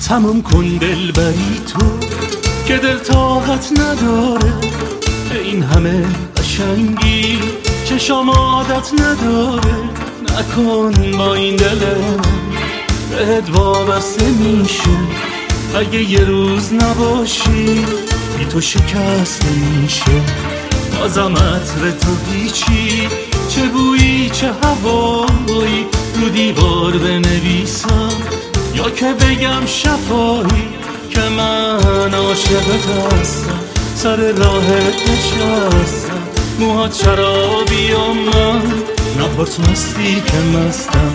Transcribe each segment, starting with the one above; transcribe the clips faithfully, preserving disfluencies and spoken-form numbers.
تموم کن دلبری تو که دل طاقت نداره به این همه قشنگی، چشم عادت نداره. نکن با این دلم بهت وابسته میشه، اگه یه روز نباشی بی تو شکست میشه. بازم عطر تو هیچی، چه بویی چه هوایی، رو دیوار بنویسم یا که بگم شفایی که من عاشقت هستم. سر راهت نشستم، موهات شرابی و من نپرس مستی که مستم.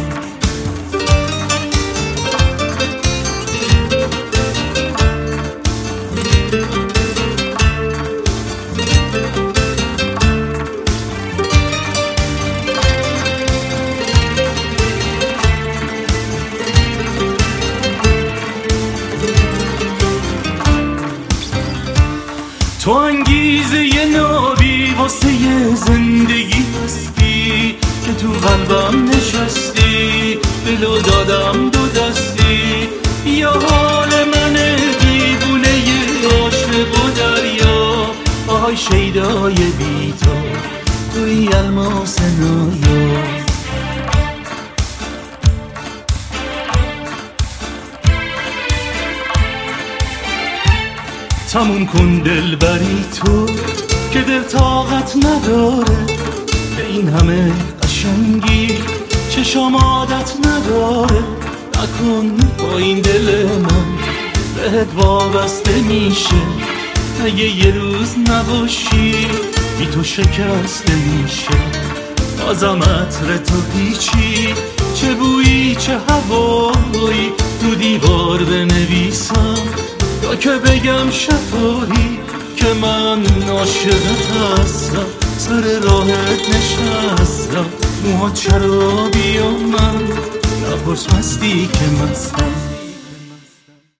تو انگیزه ی نابی واسه ی زندگی هستی که تو قلبم نشستی، دلو دادم دو دستی. یا حال من دیوونه ی عاشق و دریا، آهای شیدای بی تو توی الماس نایا. تموم کن دلبری تو که دل طاقت نداره به این همه قشنگی، چشم عادت نداره. نکن با این دل من بهت وابسته میشه، اگه یه روز نباشی بی تو شکسته میشه. بازم عطر تو هیچی، چه بویی چه هوایی، رو دیوار بنویسم یا که بگم شفایی که من عاشقت هستم. سر راهت نشستم، موهات شرابی و من نپرس مستی که مستم.